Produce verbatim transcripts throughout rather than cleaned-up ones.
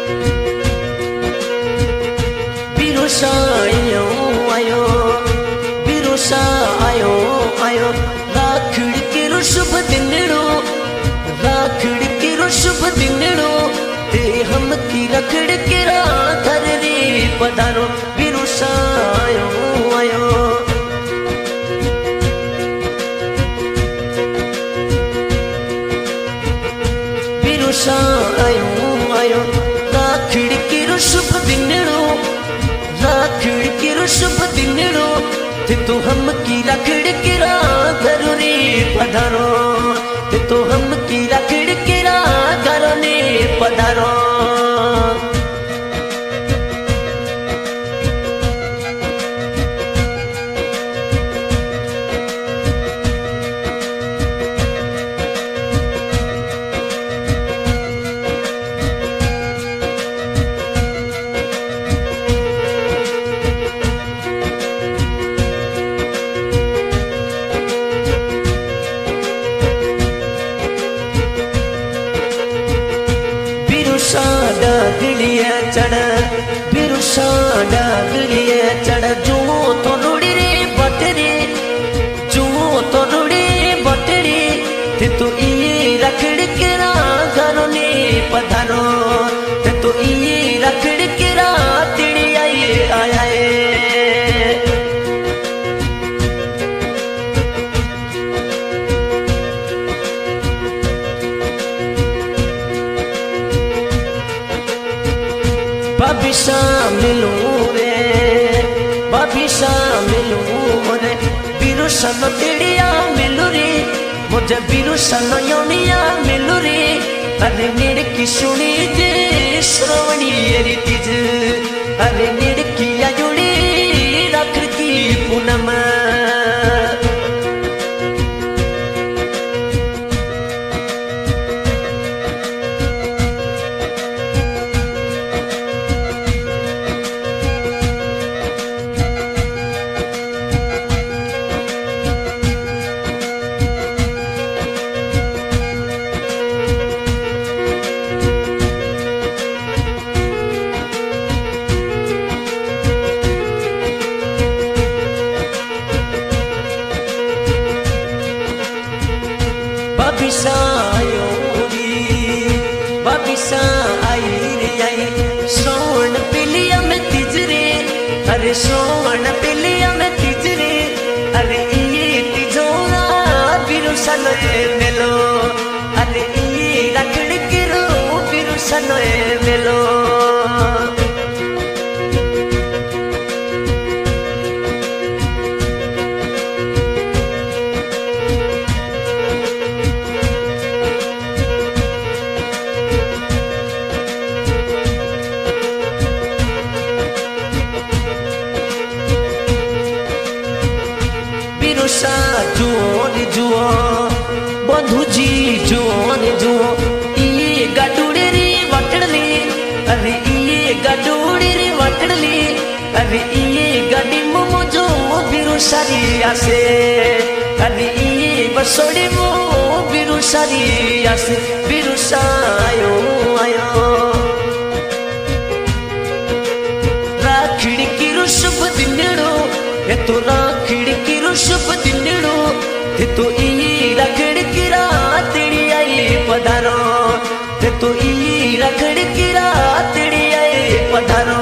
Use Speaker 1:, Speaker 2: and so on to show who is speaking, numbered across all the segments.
Speaker 1: बिरुसा आयो आयो बिरुसा आयो आयो राखड़ी के शुभ दिनड़ो राखड़ी के शुभ दिनड़ो ते हम की रखड़ के राधर रे पधारो बिरुसा आयो आयो बिरुसा आयो आयो राखड़ी के शुभ दिनड़ो राखड़ी के शुभ दिनड़ो ते तो हम की रखड़ के राधर रे पधारो ते तो हम की रखड़ के राधर ने पधारो डागलिया चढ़ बिरुसा डागलिया चढ़ जो तो रुड़ी रे बटरे जो तो रुड़ी बटरे ते तो ये रखड़ के राघरो ने पधारो ते तो ये रखड़ के रातड़ी आए आया बाबिशा मिलू रे बाबिशा मिलू रे बिरुसा नो तेड़िया मिलू रे मुझे बिरुसा नो योनिया मिलू रे अरे नेड़ की सुनी जे श्रवणी एरी तीज अरे नेड़ की आयुड़ी रख की पूनम बाबिशा आयो री बाबिशा आई रे आई श्रवण पिलिया में तिजरे अरे श्रवण पिलिया में तिजरे अरे ये तिजोरा बिरुसा नए मेलो अरे ये रखड़ के रो बिरुसा नए मेलो बिरुसा जुओ रे जुओ बंधु जी जुओ रे जुओ ये गाडूड़े रे वटड़ली अरे ये गाडूड़े रे वटड़ली अरे ये गाड़ी मोमो जो बिरुसा री आसे अरे ये बसोड़ी मो बिरुसा री आसे बिरुसा आयो आयो राखड़ी की शुभ दिनड़ो ये तो राखड़ी की शुभ दिनड़ो ते तो ई रखड़ की रातड़ी आई पधारो ते तो ई रखड़ की रातड़ी आई पधारो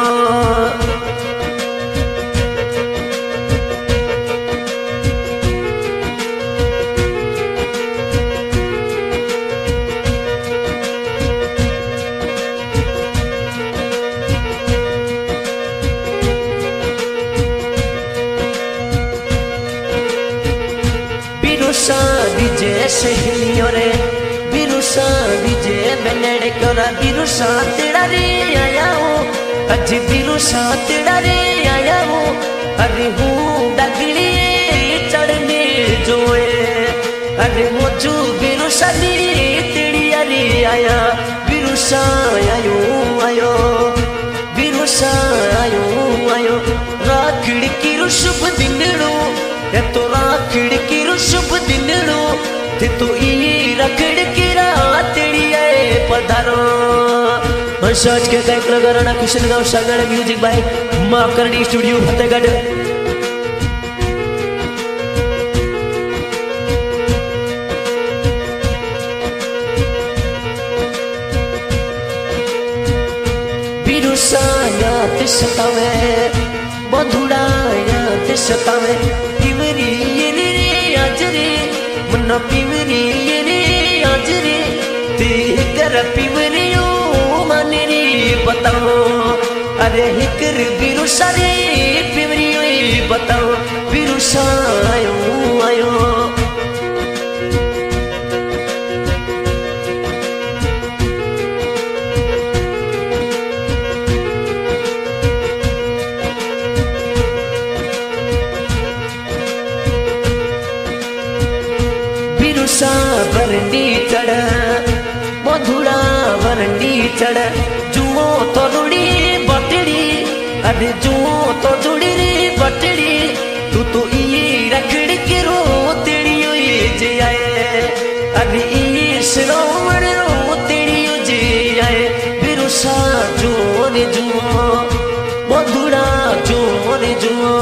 Speaker 1: बिरुसा विजय सहेलियों रे बिरुसा विजय बनड़ कोरा बिरुसा तेरा रे आया हूँ अज बिरुसा तेरा रे आया हूँ अरे हूँ डगली चढ़ने जोए अरे मोचू बिरुसा दी तेरी अरे आया बिरुसा आयो आयो बिरुसा आयो आयो राखड़ी की शुभ दिनड़ो ये तो राखड़ी की शुभ दिनड़ो ते तो ई रखड़ की रातड़ी आए पधारो सच के तय कलाकारांना किशनगाव सांगणारे म्युझिक बाय माफ करणी स्टुडिओ फतेहगड। बिरुसाया तिसतावे बंधुडाया तिसतावे पिवरी येरी रे आजरे मन पिवरी येरी आजरे ते कर पिवरी माने रे बताओ अरे हिकर बिरुसा रे पिवरी बताओ बिरुसा आयो आयो बिरुसा बरनी चढ़ मधुरा वरनी चढ़ जुओ तो जुड़ी बटड़ी अरे जुओ तो जुड़ी रे बटड़ी तू तो ये रखड़ के रो तेड़ी ये जे आए अरे ये श्रोमण रो तेड़ी जे आए बिरुसा जो रे जुओ मधुरा जो रे जुओ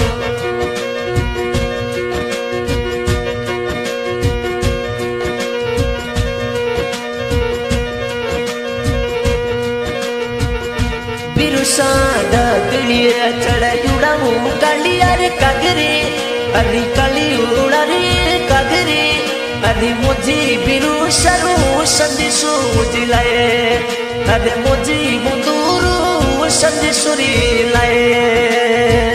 Speaker 1: सादा गलिया चढ़ा उड़ाऊ कालिया रे कागरे अरे काली उड़ा रे कागरे अरे मुझे बिरु सरो संदेशो जिलाए अरे मुझे मुदुरु संदेशो लाए।